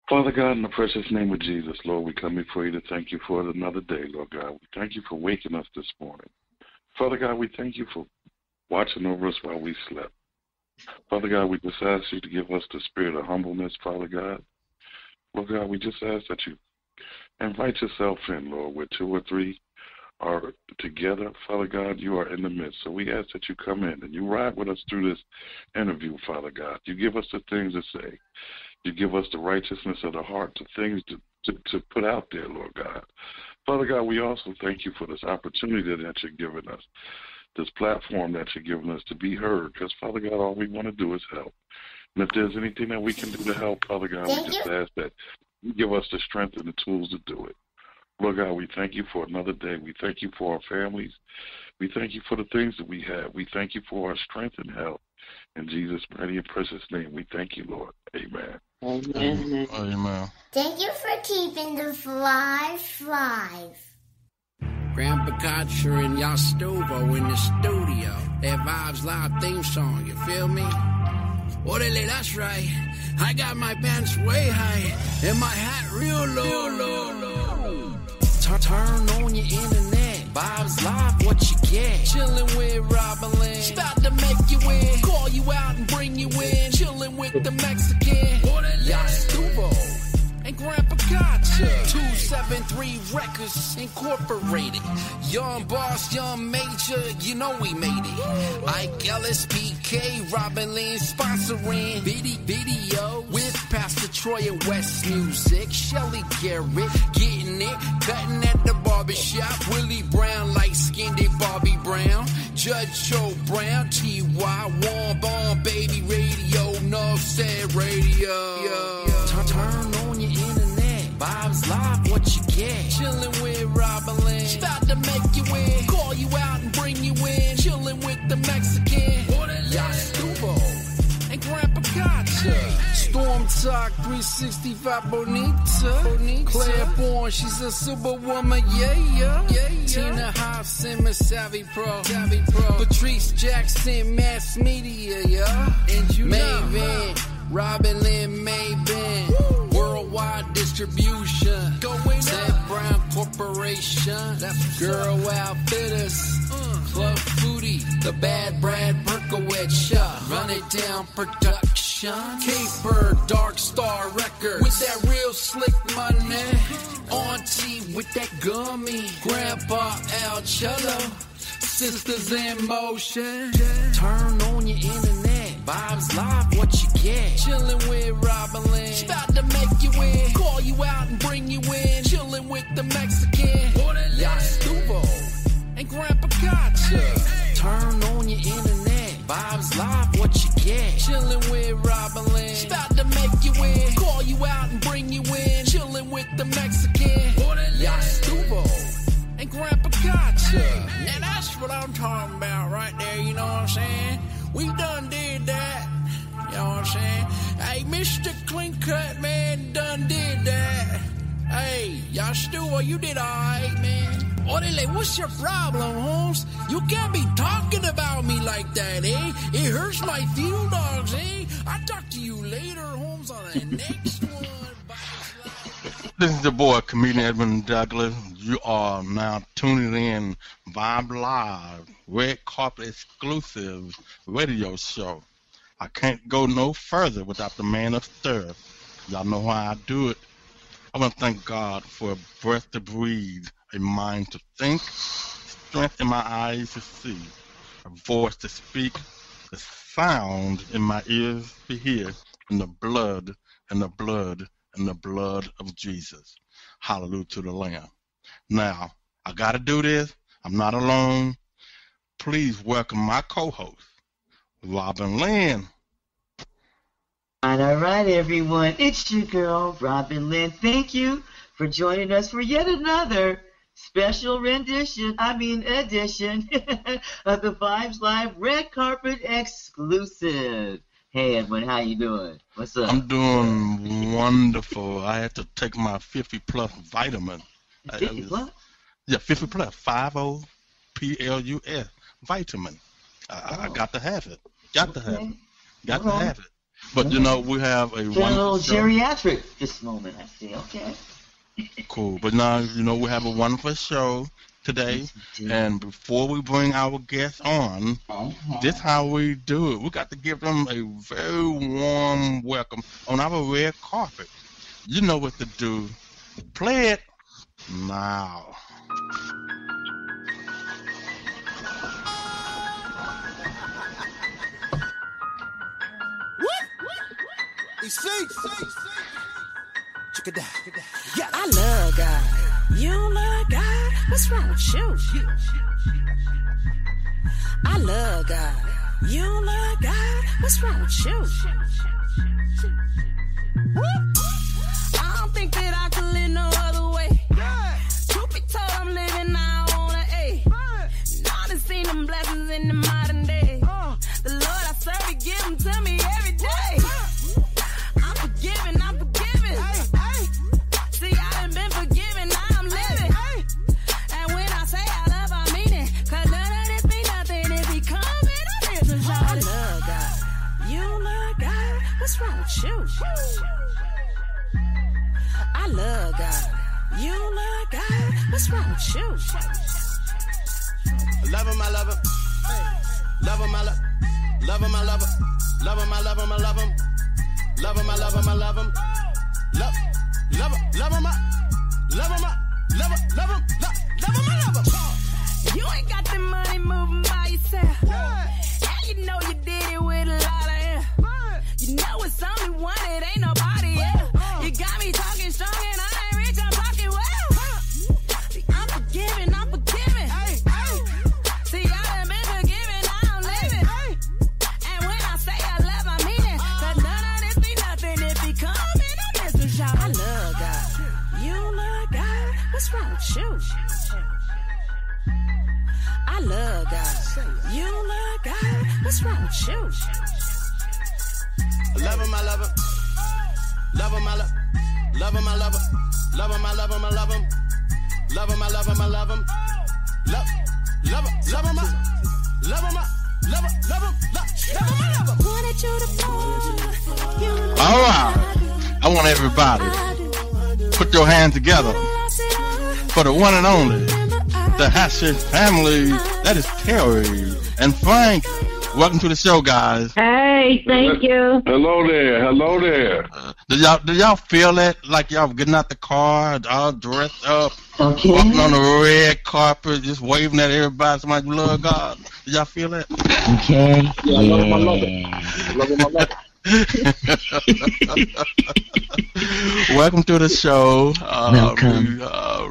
Father God, in the precious name of Jesus, Lord, we come before you to thank you for another day, Lord God. We thank you for waking us this morning. Father God, we thank you for watching over us while we slept. Father God, we just ask you to give us the spirit of humbleness, Father God. Lord God, we just ask that you invite yourself in, Lord, where two or three are together. Father God, you are in the midst. So we ask that you come in and you ride with us through this interview, Father God. You give us the things to say. You give us the righteousness of the heart, the things to put out there, Lord God. Father God, we also thank you for this opportunity that you're giving us, this platform that you're giving us to be heard, because, Father God, all we want to do is help. And if there's anything that we can do to help, Father God, we just ask that you give us the strength and the tools to do it. Lord God, we thank you for another day. We thank you for our families. We thank you for the things that we have. We thank you for our strength and health. In Jesus' mighty and precious name, we thank you, Lord. Amen. Amen. Amen. Thank you for keeping the flies alive. Grandpa Gotcha and Yastovo in the studio. That Vibes Live theme song, you feel me? Orderly, that's right. I got my pants way high and my hat real low. Turn on your internet. Vibes Live, what you get? Chillin' with Robin Lynn. It's about to make you in. Call you out and bring you in. Chillin' with the Mexican. Yastuvo and Grandpa Gotcha. 273 Records Incorporated. Young Boss, Young Major, you know we made it. Ike Ellis, PK, Robin Lynn sponsoring video with Pastor Troy and West Music. Shelly Garrett getting it, cutting at the barbershop. Willie Brown, light-skinned Bobby Brown. Judge Joe Brown, T.Y. Warm Bomb, Baby Radio, no said radio. Turn on your internet. Vibes Live, what you get? Chillin' with Robin Lynn. It's about to make you in. Call you out and bring you in. Chillin' with the Mexican. Yastuvo and Grandpa Gotcha. Storm Talk 365 Bonita. Claire Bourne, she's a superwoman, yeah. Tina Hobson, Miss Savvy Pro. Patrice Jackson, mass media, yeah. And you Maven, Robin Lynn Maven. Worldwide distribution. Ted Brown Corporation. That's Girl Outfitters. Club Foodie. The Bad Brad Berkowitz. Run It Down Production. Caper Dark Star Records. With that real slick money. Auntie with that gummy. Grandpa Al Cello. Sisters in Motion. Turn on your internet. Vibes Live, what you get? Chillin' with Robin Lynn. It's about to make you in. Call you out and bring you in. Chillin' with the Mexican. Yastuvo and Grandpa Gotcha. Turn on your internet. Vibes Live, what you get? Chillin' with Robin Lynn. It's about to make you in. Call you out and bring you in. Chillin' with the Mexican. Yastuvo and Grandpa Gotcha. Now that's what I'm talking about right there, you know what I'm saying? We done did that, you know what I'm saying? Hey, Mr. Clean Cut, man, done did that. Hey, Yastuvo, you did alright, man. Orderly, what's your problem, Holmes? You can't be talking about me like that, eh? It hurts my feelings, eh? I'll talk to you later, Holmes, on the next one. This is the boy, comedian Edwin Douglas. You are now tuning in Vibe Live, Red Carpet exclusive radio show. I can't go no further without the man upstairs. Y'all know how I do it. I want to thank God for a breath to breathe, a mind to think, strength in my eyes to see, a voice to speak, the sound in my ears to hear, and the blood and the blood and the blood of Jesus. Hallelujah to the Lamb. Now, I got to do this. I'm not alone. Please welcome my co-host, Robin Lynn. All right, everyone. It's your girl, Robin Lynn. Thank you for joining us for yet another special edition of the Vibes Live Red Carpet exclusive. Hey, Edwin, how you doing? What's up? I'm doing wonderful. I had to take my 50-plus vitamin. 50 plus? Yeah, 50 plus, 50-plus vitamin. I got to have it. Got to have it. But, you know, we have a Feeling a little wonderful show. geriatric this moment, I see. Okay. Cool. But now, you know, we have a wonderful show today. And before we bring our guests on, this is how we do it. We got to give them a very warm welcome on our red carpet. You know what to do. Play it now. I love God. You don't love God? What's wrong with you? I love God. You don't love God? What's wrong with you? I don't think that I could live no other way. Truth be told, I'm living now on an A. Now I seen them blessings in the modern day. The Lord I serve, He give them to me every day. I'm forgiven, I'm forgiven. See, I done been forgiven, now I'm living. And when I say I love, I mean it. Cause none of this be nothing if He comes in a business. I love God. You don't love God? What's wrong with you? I love God. You don't love God? What's wrong with you? Love him, I love him. Love him, I love him. Love him, I love him. Love him, I love him, I love him. Love him, I love him, I love him. Love him, love him, love him, love him, love him, love him, love him, I love him. You ain't got the money moving by yourself. And you know you did it with a lot of air. You know it's only one, it ain't nobody else. You got me talking strong and I ain't rich, I'm talking well. See, I'm forgiving, I'm forgiving. See, I done been forgiven, now I'm living. And when I say I love, I mean it. Cause none of this be nothing if He come in a business, y'all. I love God. You don't love God? What's wrong with you? I love God. You don't love God? What's wrong with you? Love him, I love him. Love him, I love him. Love him, I love him. Love him, I love him, I love him. Love him, I love him, I love him. Love him, love him, love him, love him, love him, love him, I love him. Wanted you to fall. All right. I want everybody put your hands together for the one and only, the Hassett family. That is Terry and Frank. Welcome to the show, guys. Hey, thank you. Hello there. Hello there. Do y'all feel that? Like y'all getting out the car, all dressed up, Okay. walking on the red carpet, just waving at everybody, somebody who love God. Do y'all feel that? Okay. Yeah, I love him, I love him. I love him, I love him. Welcome to the show. Welcome.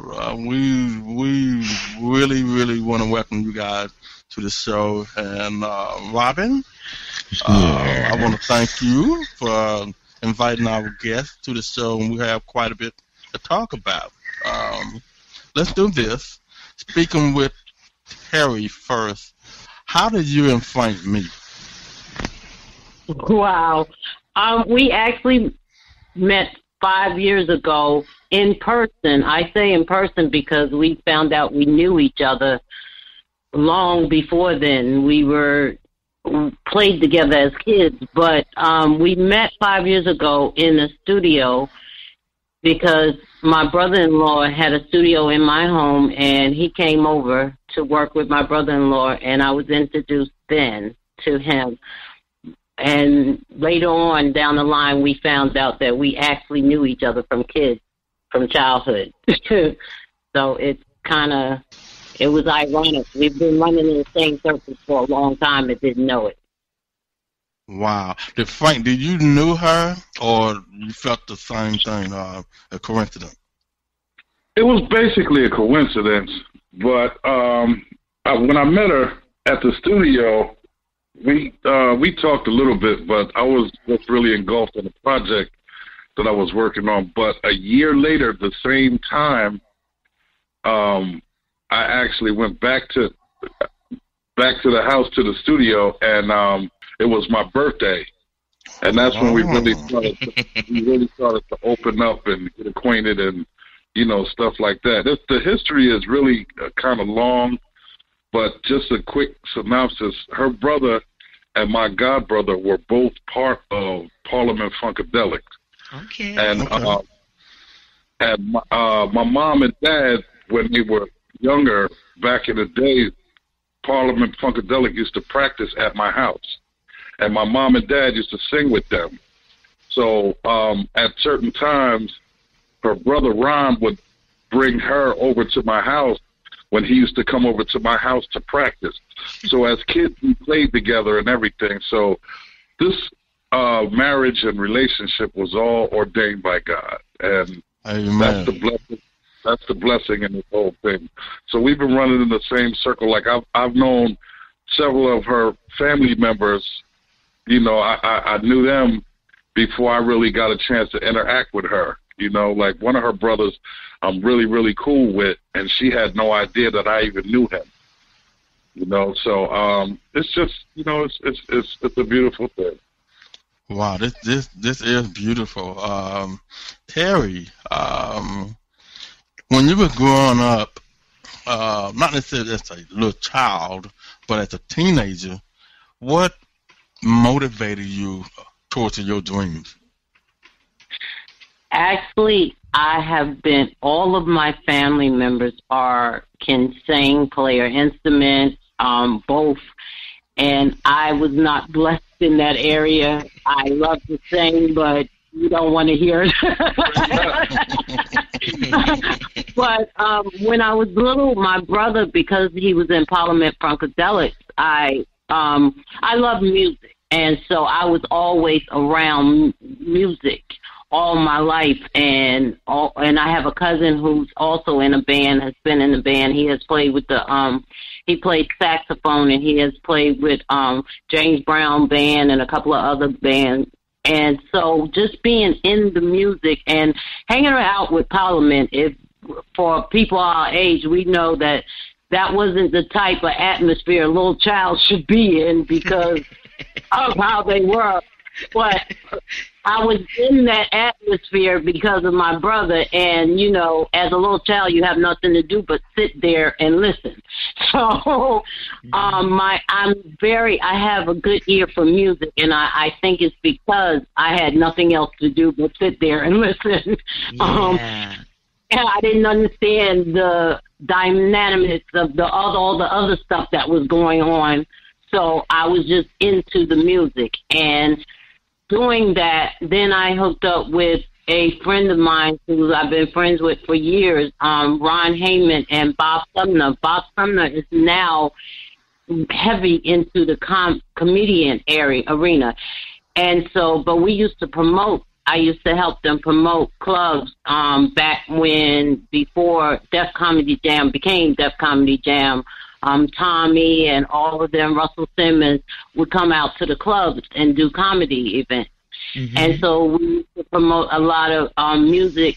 We really, really want to welcome you guys to the show. And Robin, I want to thank you for inviting our guests to the show, and we have quite a bit to talk about. Let's do this. Speaking with Terry first, how did you and Frank meet? Wow. We actually met 5 years ago in person. I say in person because we found out we knew each other long before then. We played together as kids, but we met 5 years ago in the studio because my brother-in-law had a studio in my home, and he came over to work with my brother-in-law, and I was introduced then to him. And later on down the line, we found out that we actually knew each other from childhood. So it was ironic. We've been running in the same circles for a long time and didn't know it. Wow. Frank, did you knew her, or you felt the same thing, a coincidence? It was basically a coincidence, but when I met her at the studio, we talked a little bit, but I was just really engulfed in the project that I was working on. But a year later, the same time, I actually went back to the house, to the studio, and it was my birthday, and that's when we really started to open up and get acquainted, and stuff like that. The history is really kind of long, but just a quick synopsis. Her brother and my godbrother were both part of Parliament Funkadelic. Okay. And my mom and dad, when they were younger, back in the day, Parliament Funkadelic used to practice at my house. And my mom and dad used to sing with them. So at certain times, her brother Ron would bring her over to my house when he used to come over to my house to practice. So as kids, we played together and everything. So this marriage and relationship was all ordained by God. And that's the blessing. That's the blessing in this whole thing. So we've been running in the same circle. Like I've known several of her family members. You know, I knew them before I really got a chance to interact with her. You know, like one of her brothers I'm really, really cool with, and she had no idea that I even knew him. You know, so it's just, you know, it's a beautiful thing. Wow, this is beautiful. Terry, when you were growing up, not necessarily as a little child, but as a teenager, what motivated you towards your dreams? Actually, all of my family members can sing, play an instrument, both. And I was not blessed in that area. I love to sing, but you don't want to hear it. But when I was little, my brother, because he was in Parliament Funkadelic, I love music. And so I was always around music all my life, and I have a cousin who's also in a band, has been in the band. He has played with he played saxophone, and he has played with James Brown Band and a couple of other bands. And so just being in the music and hanging out with Parliament, for people our age, we know that wasn't the type of atmosphere a little child should be in because of how they were. But I was in that atmosphere because of my brother, and, you know, as a little child, you have nothing to do but sit there and listen. So I have a good ear for music, and I think it's because I had nothing else to do but sit there and listen. Yeah. And I didn't understand the dynamics of all the other stuff that was going on. So I was just into the music. And doing that, then I hooked up with a friend of mine who I've been friends with for years, Ron Heyman and Bob Sumner. Bob Sumner is now heavy into the comedian arena. And so, but we used to promote. I used to help them promote clubs back before Def Comedy Jam became Def Comedy Jam. Tommy and all of them, Russell Simmons, would come out to the clubs and do comedy events. Mm-hmm. And so we used to promote a lot of music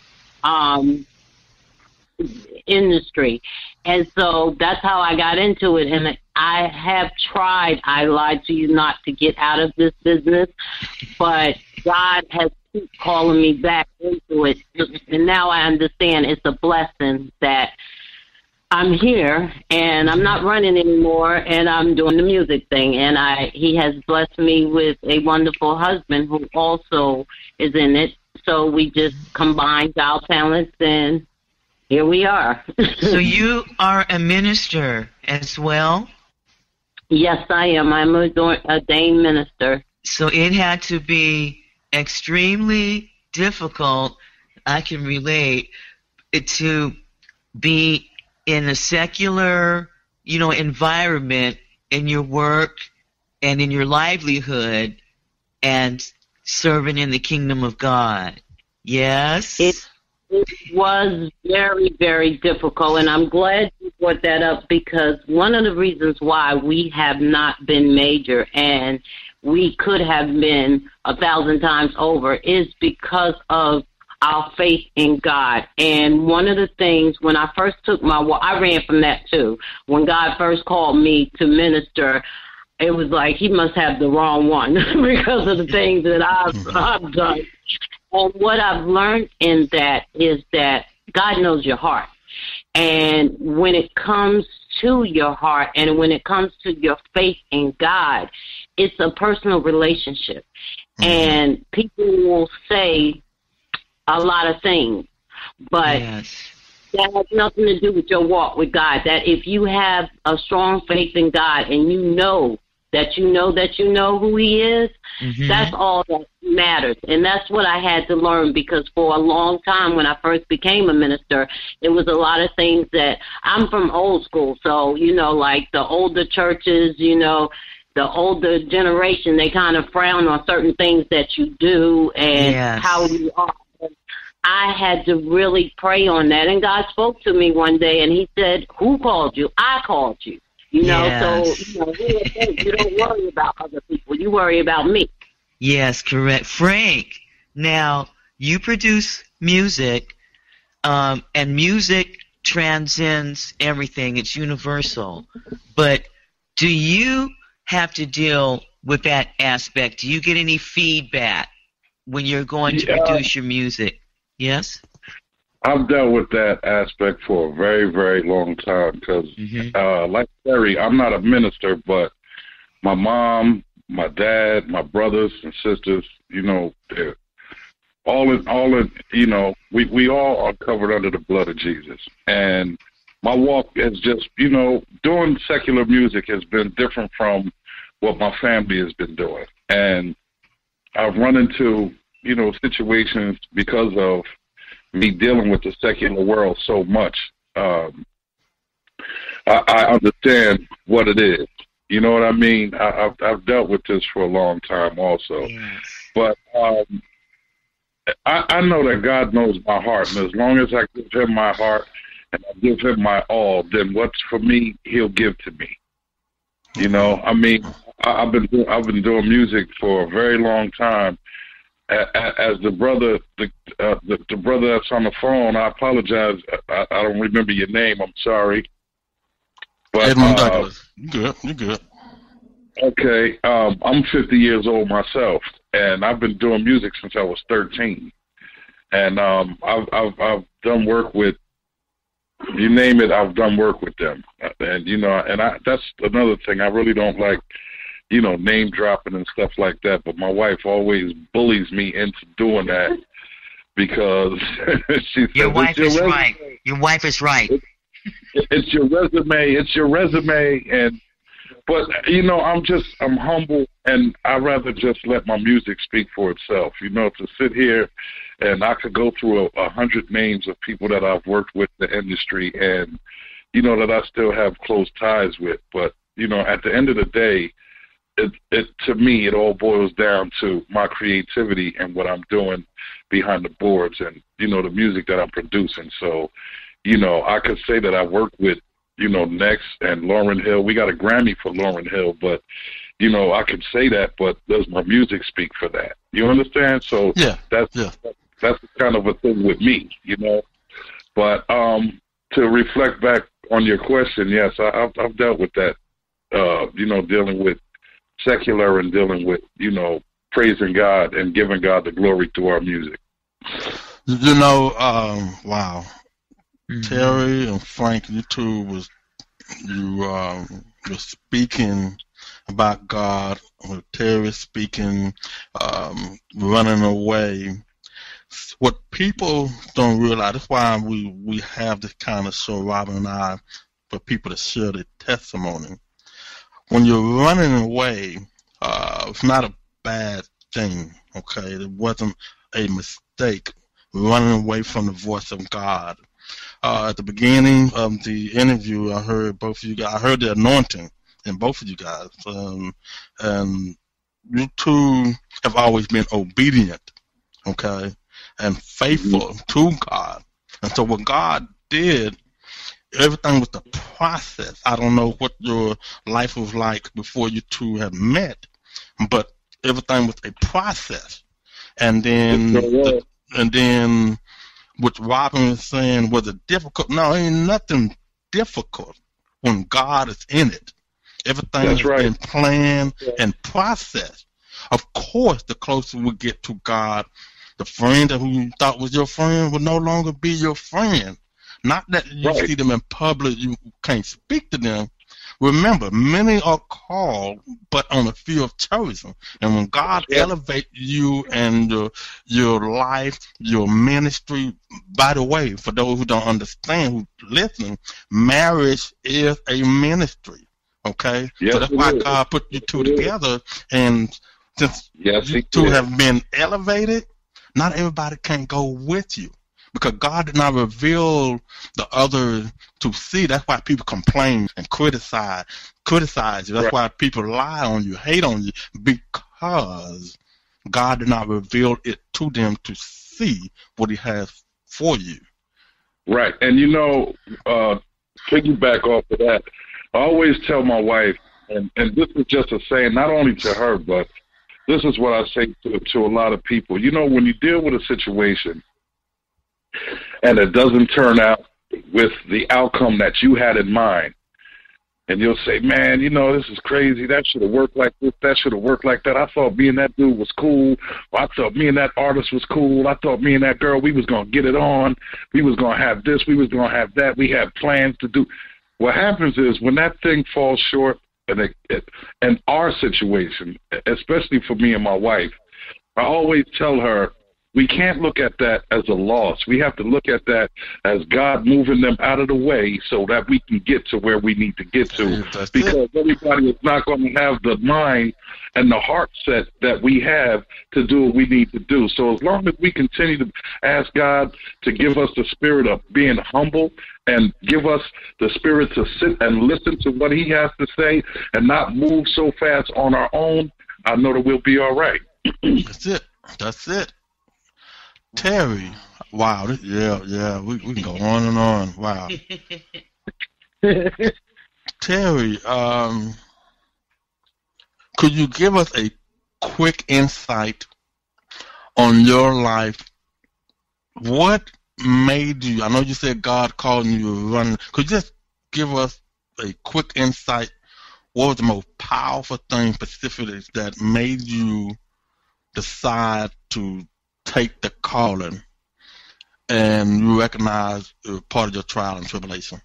industry. And so that's how I got into it. And I have tried, I lied to you not to get out of this business, but God has keep calling me back into it. And now I understand it's a blessing that I'm here, and I'm not running anymore, and I'm doing the music thing. And he has blessed me with a wonderful husband who also is in it. So we just combined our talents, and here we are. So you are a minister as well? Yes, I am. I'm a ordained minister. So it had to be extremely difficult, I can relate, to be in a secular, environment in your work and in your livelihood and serving in the kingdom of God. Yes? It was very, very difficult, and I'm glad you brought that up because one of the reasons why we have not been major and we could have been 1,000 times over is because of our faith in God. And one of the things, when I first took I ran from that too. When God first called me to minister, it was like he must have the wrong one because of the things that I've done. And what I've learned in that is that God knows your heart. And when it comes to your heart. And when it comes to your faith in God, it's a personal relationship. And people will say a lot of things, but that has nothing to do with your walk with God. That if you have a strong faith in God and you know who He is, that's all that matters. And that's what I had to learn, because for a long time when I first became a minister, it was a lot of things that I'm from old school. So, like the older churches, the older generation, they kind of frown on certain things that you do and how you are. I had to really pray on that. And God spoke to me one day and He said, "Who called you? I called you." So, you don't worry about other people. You worry about me. Yes, correct. Frank, now you produce music, and music transcends everything. It's universal. But do you have to deal with that aspect? Do you get any feedback when you're going to produce your music? Yes? I've dealt with that aspect for a very, very long time because, like Terry, I'm not a minister, but my mom, my dad, my brothers and sisters, they're all in, we all are covered under the blood of Jesus. And my walk is just, doing secular music has been different from what my family has been doing. And I've run into, situations because of me dealing with the secular world so much. I understand what it is. You know what I mean? I've dealt with this for a long time also. Yes. But I know that God knows my heart, and as long as I give Him my heart and I give Him my all, then what's for me, He'll give to me. I've been doing music for a very long time. As the brother, the brother that's on the phone, I apologize. I don't remember your name. I'm sorry. But, Edmund Douglas. You're good. Okay. I'm 50 years old myself, and I've been doing music since I was 13. And I've done work with, you name it, I've done work with them. And that's another thing. I really don't like, name dropping and stuff like that. But my wife always bullies me into doing that because she says, "Your wife is right. Your wife is right. It's your resume. It's your resume." But I'm humble, and I'd rather just let my music speak for itself. To sit here and I could go through 100 names of people that I've worked with in the industry, and that I still have close ties with. But at the end of the day, to me, it all boils down to my creativity and what I'm doing behind the boards and, the music that I'm producing. So, I could say that I work with, Next and Lauryn Hill. We got a Grammy for Lauryn Hill, but, I could say that, but does my music speak for that? You understand? So that's kind of a thing with me, But to reflect back on your question, yes, I've dealt with that, dealing with secular and dealing with, praising God and giving God the glory through our music. Wow. Terry and Frank, you two were speaking about God. Terry speaking, running away. What people don't realize, that's why we have this kind of show, Robin and I, for people to share their testimony. When you're running away, it's not a bad thing, okay? It wasn't a mistake, running away from the voice of God. At the beginning of the interview, I heard both of you guys, I heard the anointing in both of you guys. And you two have always been obedient, okay, and faithful to God. And so what God did, everything was the process. I don't know what your life was like before you two had met, but everything was a process. And then, what Robin was saying, was it difficult? No, ain't nothing difficult when God is in it. Everything has been planned and processed. Of course, the closer we get to God, the friend who you thought was your friend will no longer be your friend. Not that you Right. see them in public, you can't speak to them. Remember, many are called, but on a few are chosen. And when God elevates you and your life, your ministry, by the way, for those who don't understand, who listen, marriage is a ministry. Okay? Yes, so that's it why is. God put you two together. And since Yes, you he two did. have been elevated, not everybody can go with you. Because God did not reveal the other to see. That's why people complain and criticize you. That's Right. why people lie on you, hate on you, because God did not reveal it to them to see what He has for you. Right. And, piggyback off of that, I always tell my wife, and this is just a saying, not only to her, but this is what I say to a lot of people. When you deal with a situation and it doesn't turn out with the outcome that you had in mind, and you'll say, man, this is crazy. That should have worked like this. That should have worked like that. I thought me and that dude was cool. Or I thought me and that artist was cool. I thought me and that girl, we was going to get it on. We was going to have this. We was going to have that. We had plans to do. What happens is when that thing falls short, and our situation, especially for me and my wife, I always tell her, we can't look at that as a loss. We have to look at that as God moving them out of the way so that we can get to where we need to get to. That's Because everybody is not going to have the mind and the heart set that we have to do what we need to do. So as long as we continue to ask God to give us the spirit of being humble and give us the spirit to sit and listen to what He has to say and not move so fast on our own, I know that we'll be all right. That's it. Terry, wow, we can go on and on. Wow. Terry, could you give us a quick insight on your life? What made you, I know you said God called you to run, could you just give us a quick insight? What was the most powerful thing specifically that made you decide to take the calling and you recognize part of your trial and tribulation?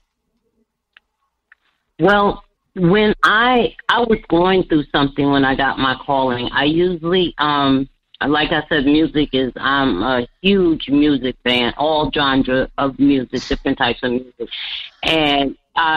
Well, when I was going through something when I got my calling, I usually, like I said, I'm a huge music fan, all genre of music, different types of music. And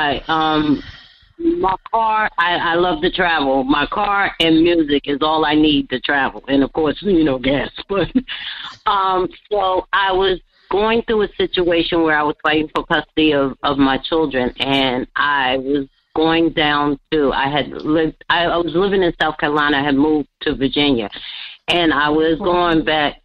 my car, I love to travel. My car and music is all I need to travel. And, of course, gas. But so I was going through a situation where I was fighting for custody of my children, and I was going down to, I was living in South Carolina. I had moved to Virginia, and I was going back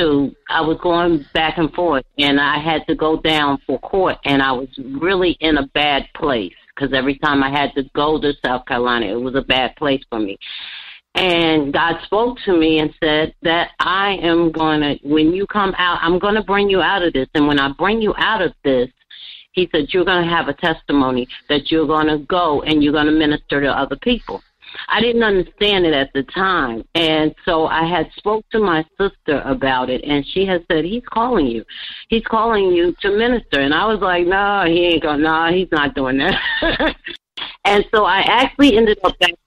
and forth, and I had to go down for court, and I was really in a bad place because every time I had to go to South Carolina, it was a bad place for me. And God spoke to me and said that when you come out, I'm going to bring you out of this. And when I bring you out of this, He said, you're going to have a testimony that you're going to go and you're going to minister to other people. I didn't understand it at the time. And so I had spoke to my sister about it, and she had said, He's calling you. He's calling you to minister. And I was like, no, he's not doing that. And so I actually ended up back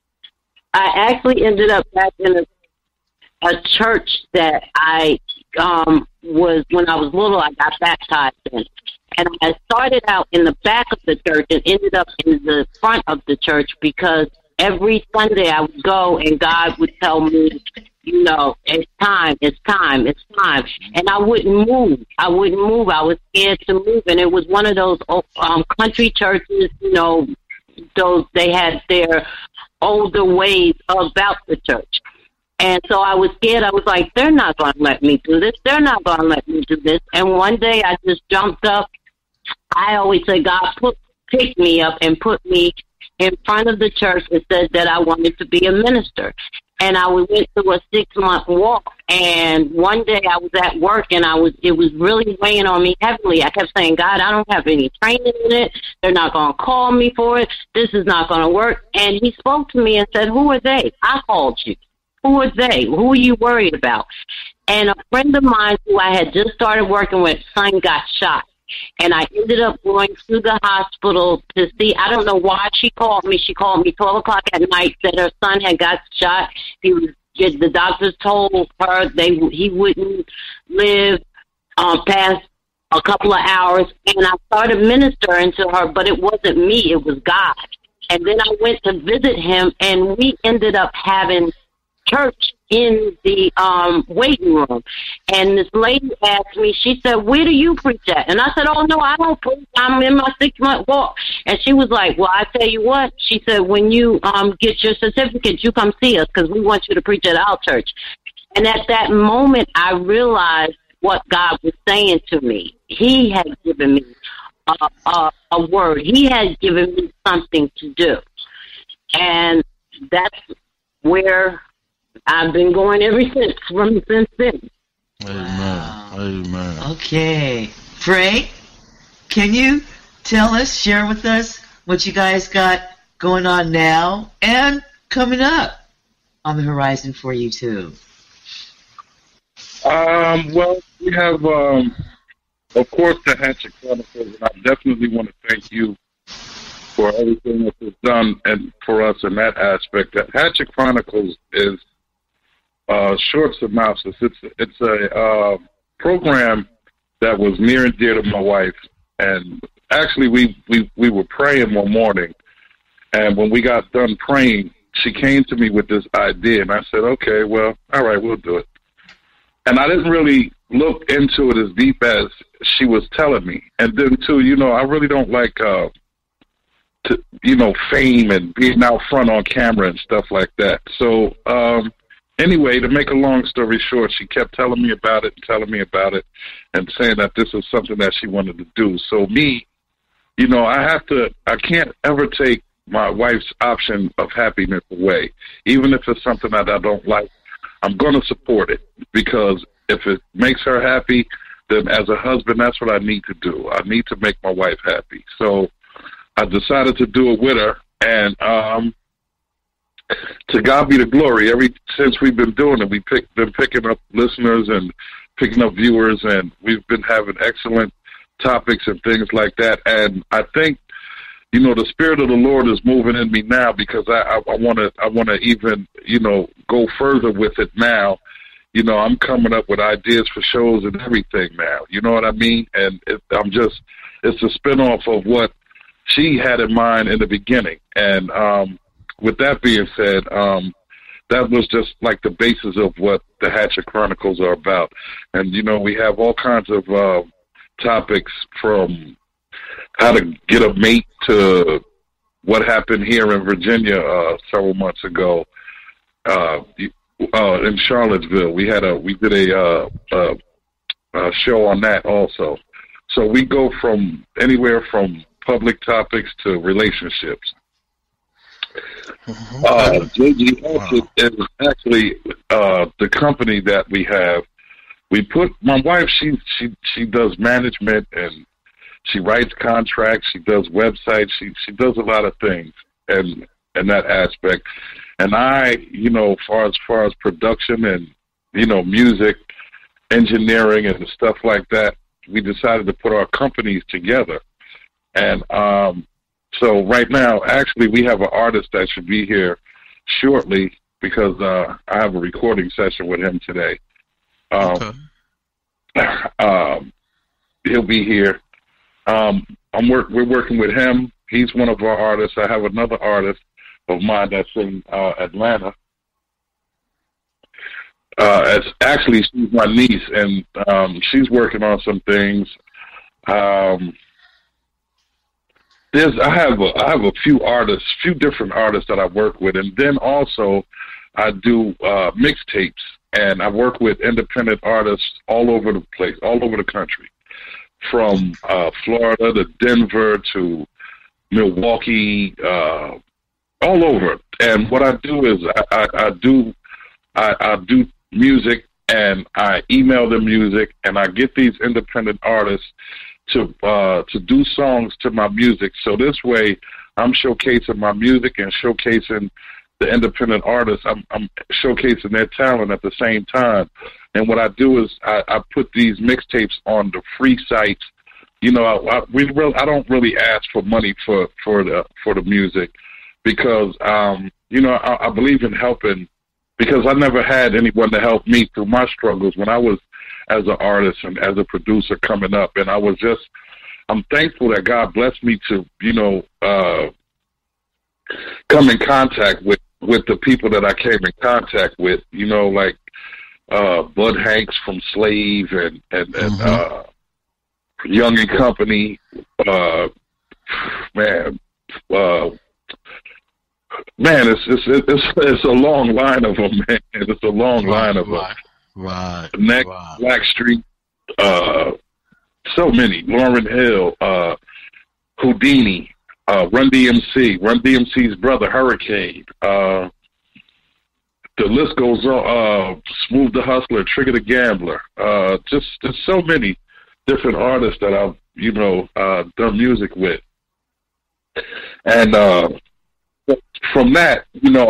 in a church that I was, when I was little, I got baptized in. And I started out in the back of the church and ended up in the front of the church because every Sunday I would go and God would tell me, it's time. And I wouldn't move. I was scared to move. And it was one of those country churches, they had their older ways about the church. And so I was scared. I was like, they're not going to let me do this. They're not going to let me do this. And one day I just jumped up. I always say God picked me up and put me in front of the church and said that I wanted to be a minister. And I went through a 6-month walk. And one day I was at work and it was really weighing on me heavily. I kept saying, God, I don't have any training in it. They're not going to call me for it. This is not going to work. And He spoke to me and said, who are they? I called you. Who are they? Who are you worried about? And a friend of mine who I had just started working with, son got shot. And I ended up going to the hospital to see. I don't know why she called me. She called me 12 o'clock at night, said her son had got shot. The doctors told her he wouldn't live past a couple of hours. And I started ministering to her, but it wasn't me. It was God. And then I went to visit him, and we ended up having church in the waiting room. And this lady asked me, she said, "Where do you preach at?" And I said, "Oh, no, I don't preach. I'm in my 6-month walk." And she was like, "Well, I tell you what," she said, "when you get your certificate, you come see us because we want you to preach at our church." And at that moment, I realized what God was saying to me. He had given me a word. He had given me something to do. And that's where I've been going ever since then. Amen. Amen. Okay. Frank, can you share with us what you guys got going on now and coming up on the horizon for you too? Well, we have, of course, the Hatchet Chronicles, and I definitely want to thank you for everything that you've done and for us in that aspect. The Hatchet Chronicles is short synopsis. It's a program that was near and dear to my wife, and actually we were praying one morning, and when we got done praying, she came to me with this idea, and I said, "Okay, well, all right, we'll do it." And I didn't really look into it as deep as she was telling me. And then too, I really don't like fame and being out front on camera and stuff like that. So anyway, to make a long story short, she kept telling me about it and saying that this is something that she wanted to do. So me, I can't ever take my wife's option of happiness away. Even if it's something that I don't like, I'm going to support it, because if it makes her happy, then as a husband, that's what I need to do. I need to make my wife happy. So I decided to do it with her, and to God be the glory. Since we've been doing it, we've been picking up listeners and picking up viewers, and we've been having excellent topics and things like that. And I think, the Spirit of the Lord is moving in me now, because I want to even, go further with it now. I'm coming up with ideas for shows and everything now. You know what I mean? And it's a spinoff of what she had in mind in the beginning. And with that being said, that was just like the basis of what the Hatchet Chronicles are about. And, we have all kinds of topics, from how to get a mate to what happened here in Virginia several months ago in Charlottesville. We did a show on that also. So we go from anywhere from public topics to relationships. JG Hatchet is actually the company that we have. My wife, she does management, and she writes contracts, she does websites, she does a lot of things and that aspect. And I, as far as production and, music, engineering and stuff like that, we decided to put our companies together. And so right now, actually, we have an artist that should be here shortly, because I have a recording session with him today. He'll be here. We're working with him. He's one of our artists. I have another artist of mine that's in Atlanta. She's my niece, and she's working on some things. I have a few different artists that I work with, and then also I do mixtapes, and I work with independent artists all over the place, all over the country, from Florida to Denver to Milwaukee, all over. And what I do is I do music, and I email them music, and I get these independent artists to do songs to my music. So this way, I'm showcasing my music and showcasing the independent artists. I'm showcasing their talent at the same time. And what I do is I put these mixtapes on the free sites, I don't really ask for money for the music because I believe in helping, because I never had anyone to help me through my struggles when I was as an artist and as a producer coming up, and I'm thankful that God blessed me to come in contact with the people that I came in contact with, like Bud Hanks from Slave and Young and Company, man, it's a long line of them, man. It's a long line of them. Right. Next, Blackstreet, so many. Lauryn Hill, Houdini, Run DMC's brother Hurricane. The list goes on. Smooth the Hustler, Trigger the Gambler. Just so many different artists that I've done music with, and from that,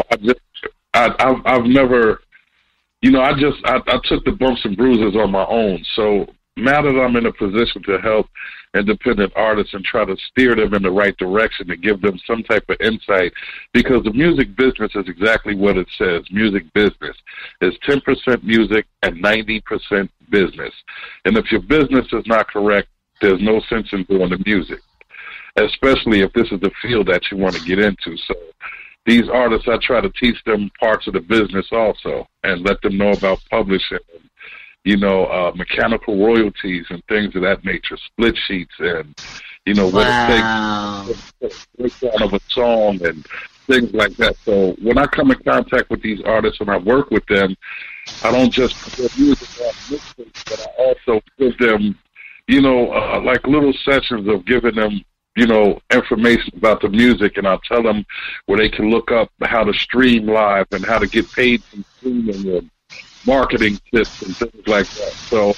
I've never, I took the bumps and bruises on my own. So now that I'm in a position to help independent artists and try to steer them in the right direction and give them some type of insight, because the music business is exactly what it says. Music business is 10% music and 90% business. And if your business is not correct, there's no sense in doing the music, especially if this is the field that you want to get into. So these artists, I try to teach them parts of the business also and let them know about publishing, mechanical royalties and things of that nature, split sheets, and what it takes to breakdown of a song and things like that. So when I come in contact with these artists and I work with them, I don't just put music on mixtapes, but I also give them, like little sessions of giving them, information about the music, and I'll tell them where they can look up how to stream live and how to get paid from streaming and marketing tips and things like that. So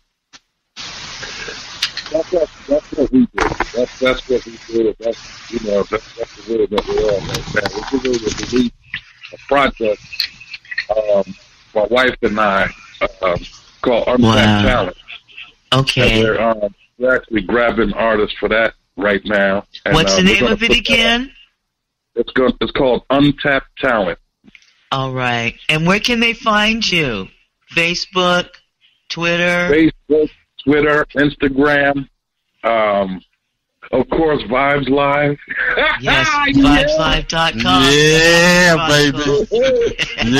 that's what we do. That's what we do. That's the way that we're on right now. We're going to release a project, my wife and I, called Untapped Talent. Okay. And we're actually grabbing artists for that right now. And, what's the name of it again? It's called Untapped Talent. All right. And where can they find you? Facebook, Twitter? Facebook, Twitter, Instagram, of course, Vibes Live. Yes, vibeslive.com. Yeah, baby.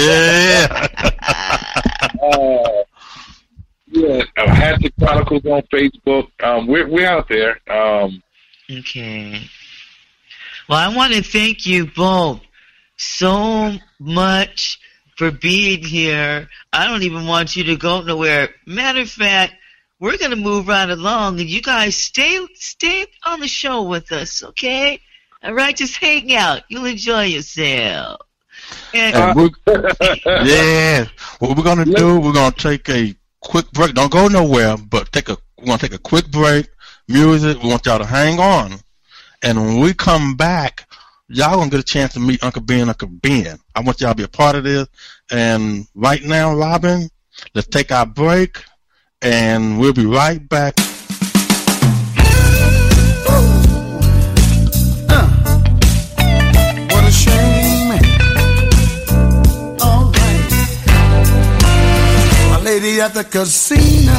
Yeah. Hatchet Chronicles on Facebook. We're out there. Okay. Well, I want to thank you both so much for being here. I don't even want you to go nowhere. Matter of fact, we're going to move right along, and you guys stay on the show with us, okay? All right, just hang out. You'll enjoy yourself. And what we're going to do, we're going to take a quick break. Don't go nowhere, but we're going to take a quick break. Music, we want y'all to hang on. And when we come back, y'all going to get a chance to meet Uncle Ben, Uncle Ben. I want y'all to be a part of this. And right now, Robin, let's take our break, and we'll be right back. What a shame. All right. My lady at the casino,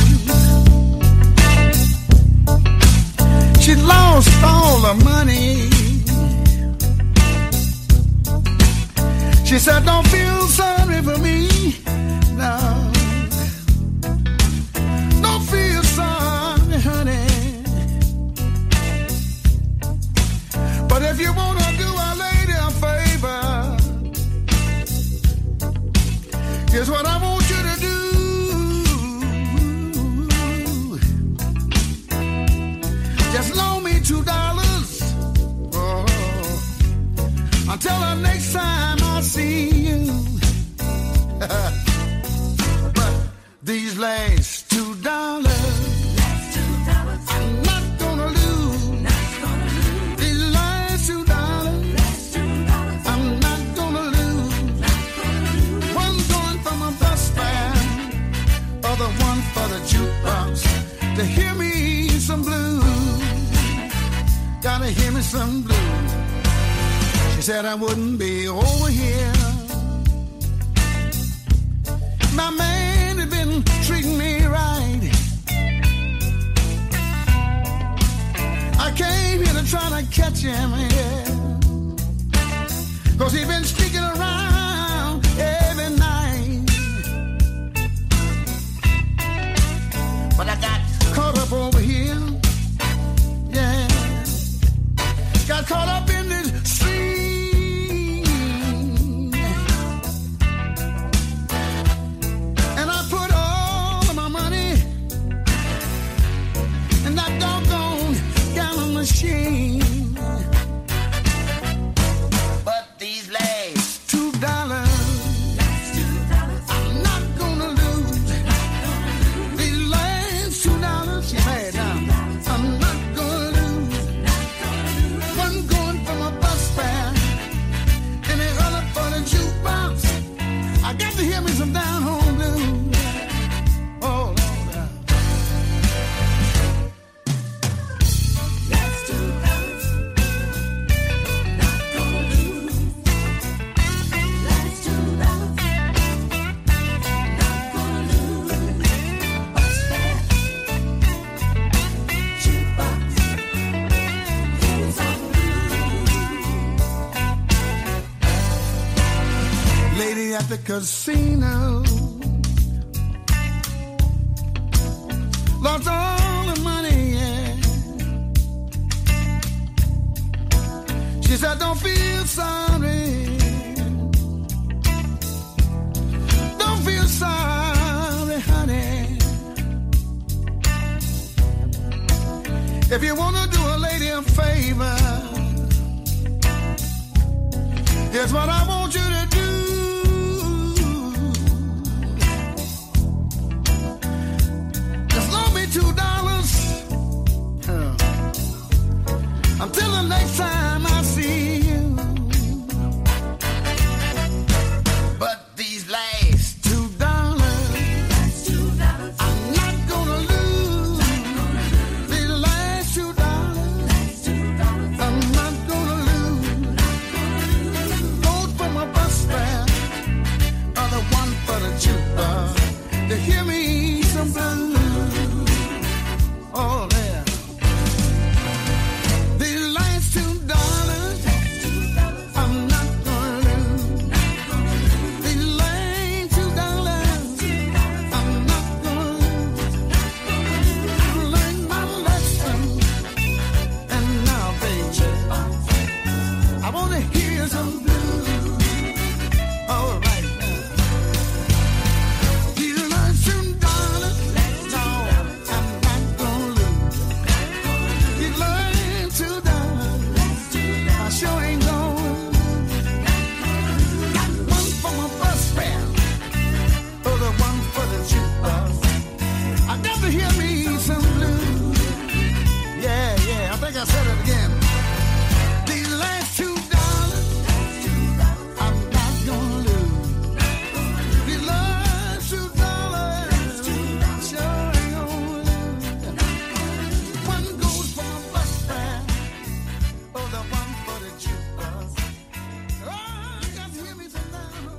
she lost all her money. She said, don't feel sorry for me. No. Don't feel sorry, honey. But if you want to do a lady a favor, here's what I want you to do. Just loan me $2. Until the next time I see you. But these last $2, I'm not gonna lose. These last $2, I'm not gonna lose. One going for my bus fare, other one for the jukebox to hear me me some blues. Gotta hear me some blues. She said I wouldn't be over here. My man had been treating me right. I came here to try to catch him, yeah. 'Cause he been sneaking around every night. But I got caught up over here, yeah. Got caught up in this stream. And I put all of my money in that doggone gallon machine. But these last $2, I'm not gonna lose. These last $2, hey, now, I'm not gonna lose. One going for my bus fare, and the other for the jukebox. I got to hear me some down home blues. Oh, Lord. Last $2, not gonna lose. Last $2, not gonna lose. Bus fare, jukebox, lady at the casino lost all the money, yeah. She said, don't feel sorry. Don't feel sorry, honey. If you want to do a lady a favor, here's what I want you to do. Just loan me $2 until the next time I see you. But these last $2, I'm not gonna lose. These last $2, I'm not gonna lose. Both for my bus fare, other one for the jukebox. To hear me some blues. Oh, yeah. These last $2, I'm not gonna lose. These last $2, I'm not gonna lose. I learned my lesson, and now, baby, I wanna hear some blues. All right now. These last $2, no, I'm not gonna lose. These last $2, I sure ain't gonna lose. Got one for my bus fare, other one for the jukebox. I got to hear me some blues. Yeah, yeah, I think I said it again. These last $2, I'm not gonna lose. These last $2, I sure ain't gonna lose. One goes for my bus fare, other one for the jukebox. Oh, I got to hear me some now.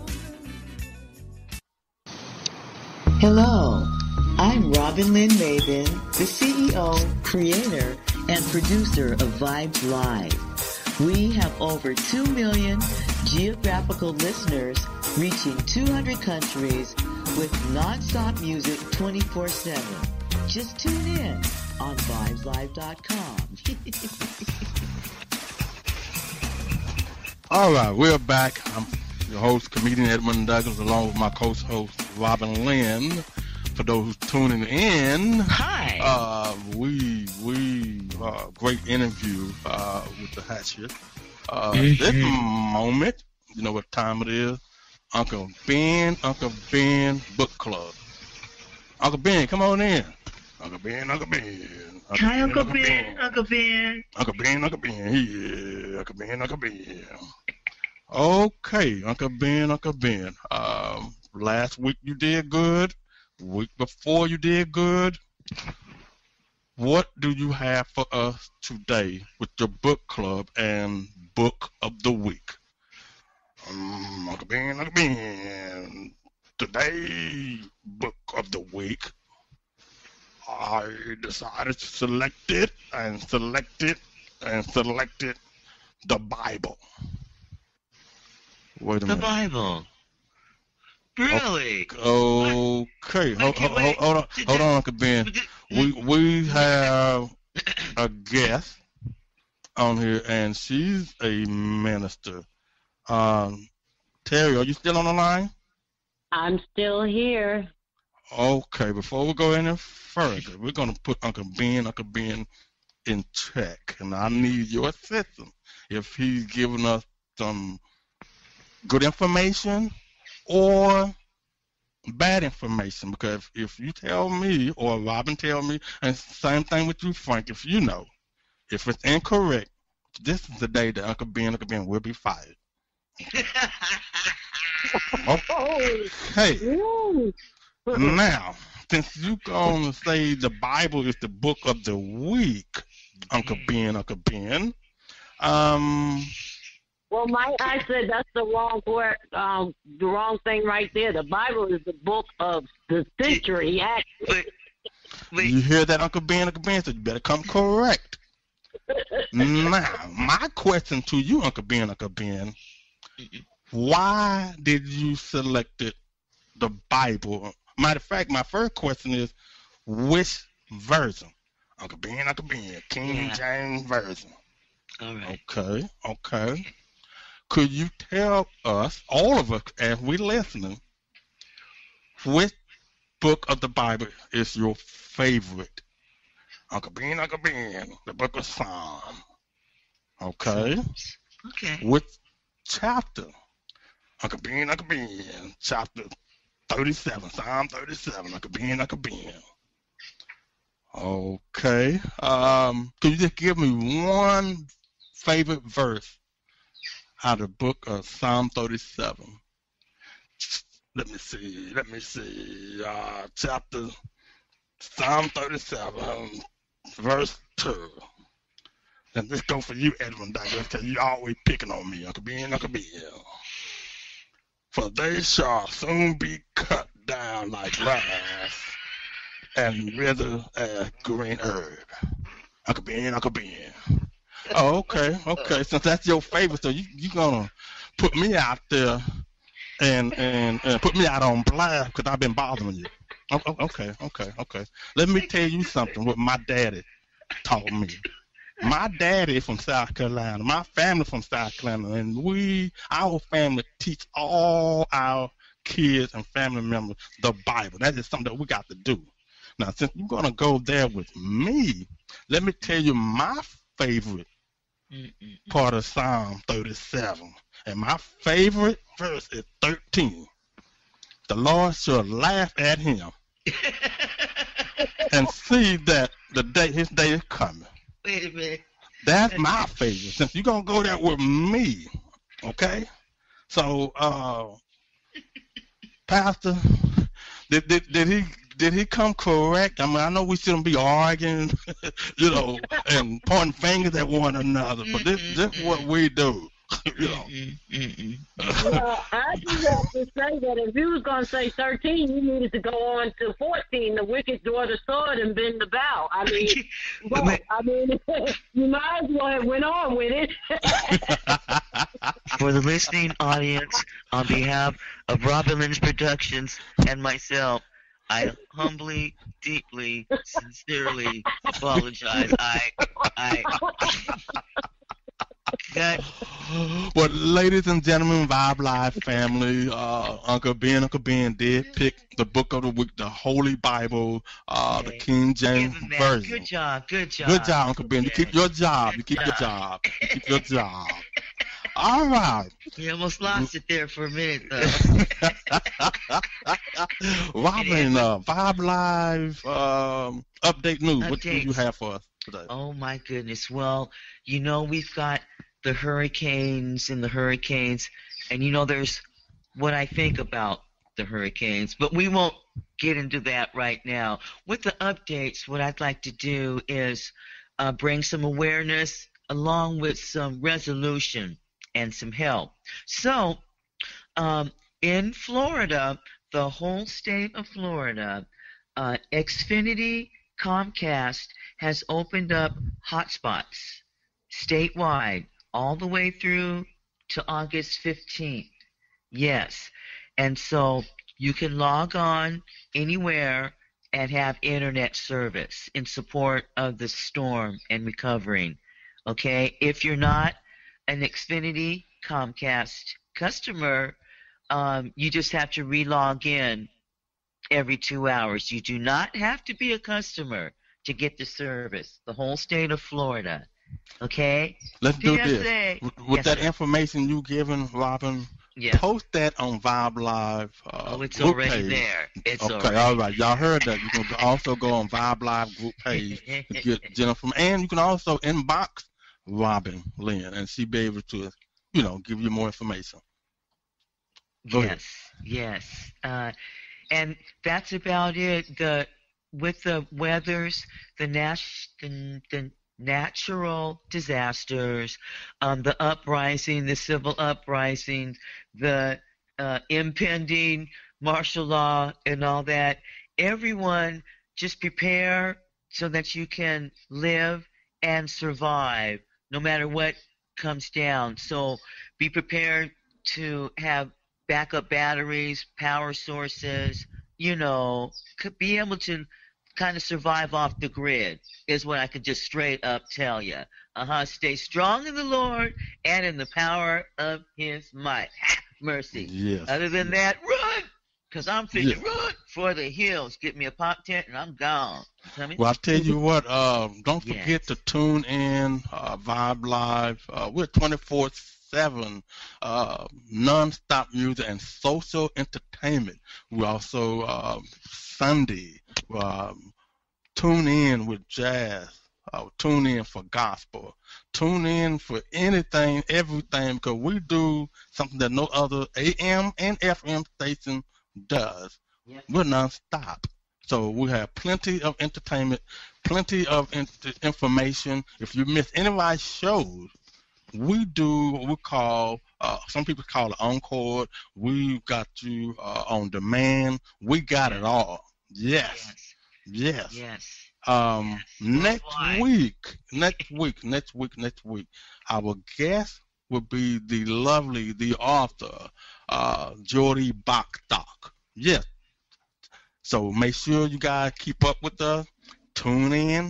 Hello, I'm Robin Lynn Maven, the CEO, creator, and producer of Vibes Live. We have over 2 million geographical listeners reaching 200 countries with non-stop music 24/7. Just tune in on vibeslive.com. All right, we're back. I'm your host, comedian Edmund Douglas, along with my co-host, Robin Lynn. For those who's tuning in, Hi. Great interview with the Hatchet. This moment, you know what time it is? Uncle Ben Book Club. Uncle Ben, come on in. Uncle Ben. Hi, Uncle Ben. Uncle Ben, yeah. Uncle Ben. Okay, Uncle Ben. Last week you did good. Week before you did good. what do you have for us today with your book club and book of the week? Uncle Ben, today book of the week, I decided to select it the Bible. Wait a minute. The Bible. Really? Okay. Hold on, Uncle Ben. We have a guest on here, and she's a minister. Terry, are you still on the line? I'm still here. Okay. Before we go any further, we're gonna put Uncle Ben in check, and I need your assistance if he's giving us some good information or bad information, because if you tell me or Robin tell me, and same thing with you, Frank, if you know, if it's incorrect, this is the day that Uncle Ben will be fired. Okay. Now, since you gonna say the Bible is the book of the week, Uncle Ben, Well, I said that's the wrong thing right there. The Bible is the book of the century, actually. You hear that, Uncle Ben? So you better come correct. Now, my question to you, Uncle Ben, why did you select the Bible? Matter of fact, my first question is, which version? Uncle Ben, King James Version. All right. Okay. Could you tell us, all of us, as we're listening, which book of the Bible is your favorite? Uncle Ben, the book of Psalm. Okay. Which chapter? Uncle Ben, chapter 37, Psalm 37, Uncle Ben. Okay. Could you just give me one favorite verse out of the book of Psalm 37? Let me see. Chapter Psalm 37, verse 2. And this go for you, Edwin Douglas, because you always picking on me, Uncle Ben. For they shall soon be cut down like grass and wither as green herb. Uncle Ben. Oh, okay. Since that's your favorite, so you gonna put me out there and put me out on blast because I've been bothering you. Okay. Let me tell you something. What my daddy taught me. My daddy from South Carolina. My family from South Carolina, and our family teach all our kids and family members the Bible. That is something that we got to do. Now, since you're gonna go there with me, let me tell you my favorite part of Psalm 37. And my favorite verse is 13. The Lord shall laugh at him and see that his day is coming. Wait a minute. That's my favorite. Since you're going to go there with me, okay? So, Pastor, did he come correct? I mean, I know we shouldn't be arguing, and pointing fingers at one another, but this is what we do. Well, I just have to say that if you was going to say 13, you needed to go on to 14. The wicked draw the sword and bend the bow. I mean, you might as well have went on with it. For the listening audience, on behalf of Robin Lynch Productions and myself, I humbly, deeply, sincerely apologize. But ladies and gentlemen, Vibe Live family, Uncle Ben did pick the book of the week, the Holy Bible, the King James Version. Good job. Good job, Uncle Ben. You keep your job. All right. You almost lost it there for a minute, though. Robin, Vibe Live update news. What do you have for us today? Oh, my goodness. Well, we've got the hurricanes, and there's what I think about the hurricanes, but we won't get into that right now. With the updates, what I'd like to do is bring some awareness along with some resolution and some help. So, in Florida, the whole state of Florida, Xfinity Comcast has opened up hotspots statewide all the way through to August 15th. Yes. And so you can log on anywhere and have internet service in support of the storm and recovering. Okay? If you're not an Xfinity Comcast customer, you just have to relog in every 2 hours. You do not have to be a customer to get the service. The whole state of Florida. Okay? Let's do this. PSA. With Yes, that sir. information you given, Robin, Yeah. post that on Vibe Live. Oh, it's group already page. there. It's Okay, already all right. Y'all heard that. You can also go on Vibe Live group page to get Jennifer. And you can also inbox Robin Lynn, and she'll be able to, give you more information. Go ahead. Yes. And that's about it. With the weathers, the natural disasters, the uprising, the civil uprising, the impending martial law and all that, everyone just prepare so that you can live and survive no matter what comes down. So be prepared to have backup batteries, power sources, could be able to kind of survive off the grid is what I could just straight up tell you. Stay strong in the Lord and in the power of his might. Ha! Mercy. Yes. Other than that, run! Because I'm fixing Yes. run for the hills. Get me a pop tent and I'm gone. Tell me? Well, I'll tell you what, don't Yes. forget to tune in, Vibe Live. We're 24/7, non-stop music and social entertainment. We also, Sunday, tune in with jazz, tune in for gospel, tune in for anything, everything, because we do something that no other AM and FM station does. Yes. We're non-stop. So we have plenty of entertainment, plenty of information. If you miss any of our shows, we do what we call, some people call it encore. We got you on demand. We got it all. Yes. Yes. Yes. Next Worldwide. week, our guest will be the author, Jody Bachstock. Yes. So make sure you guys keep up with us. Tune in,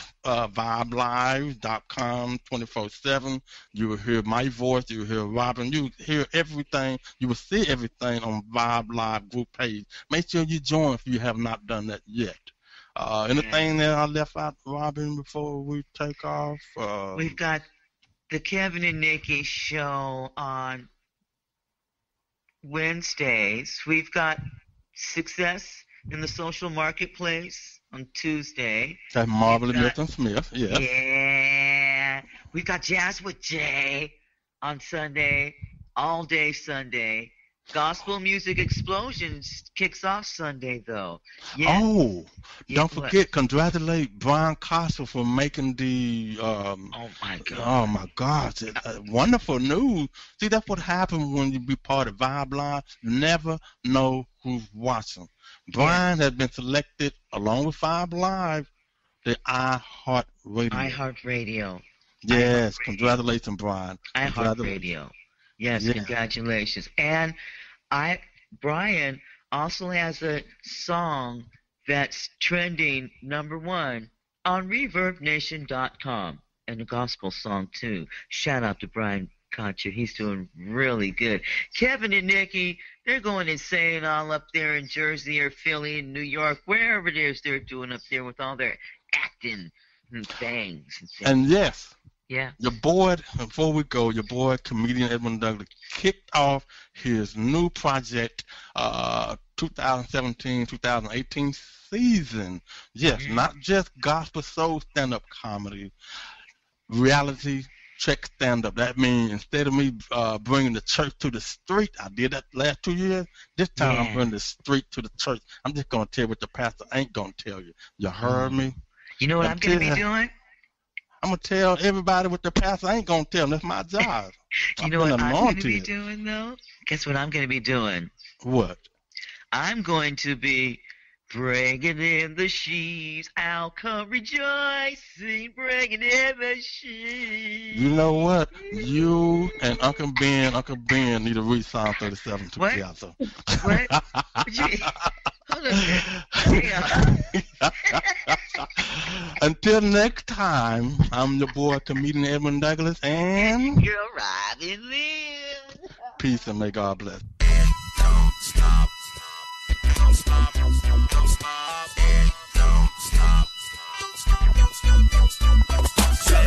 vibelive.com 24/7. You will hear my voice. You will hear Robin. You will hear everything. You will see everything on Vibe Live group page. Make sure you join if you have not done that yet. Anything that I left out, Robin, before we take off? We've got the Kevin and Nikki show on Wednesdays. We've got Success in the Social Marketplace on Tuesday. That's Marvel and We've got- Milton Smith, yes. Yeah. We've got Jazz with Jay on Sunday, all day Sunday. Gospel Music Explosions kicks off Sunday, though. Yeah. Oh, Yeah, don't what? forget, congratulate Brian Castle for making the, Oh, my God. oh my gosh, wonderful news. See, that's what happens when you be part of Vibe Live. You never know who's watching. Brian has been selected, along with Vibe Live, the iHeartRadio. iHeartRadio. Yes, iHeartRadio. congratulations, Brian. iHeartRadio. Yes, Yeah. congratulations. And Brian also has a song that's trending #1 on ReverbNation.com, and a gospel song too. Shout out to Brian Concha. He's doing really good. Kevin and Nikki, they're going insane all up there in Jersey or Philly and New York, wherever it is they're doing up there with all their acting and things. And yes, yeah. your boy, before we go, your boy, comedian Edmund Douglas, kicked off his new project, 2017-2018 season. Yes, not just gospel soul stand-up comedy, reality, check stand-up. That means instead of me bringing the church to the street, I did that last 2 years. This time I'm bringing the street to the church. I'm just going to tell you what the pastor ain't going to tell you. You heard me? You know what I'm going to be doing? I'm going to tell everybody what the pastor ain't going to tell them. That's my job. You know what I'm going to be doing, though? Guess what I'm going to be doing? What? I'm going to be bringing in the sheaves. I'll come rejoicing, bringing in the sheaves. You know what? You and Uncle Ben need to read Psalm 37 together. What? Hold on. Until next time, I'm your boy, comedian Edmund Douglas, and you're Robin Lynn. Peace and may God bless. Don't stop. Don't stop. Don't stop. Don't stop. Don't stop. Say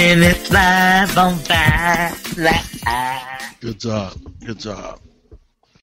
keeping it live on Vibe Live. Good job. Good job.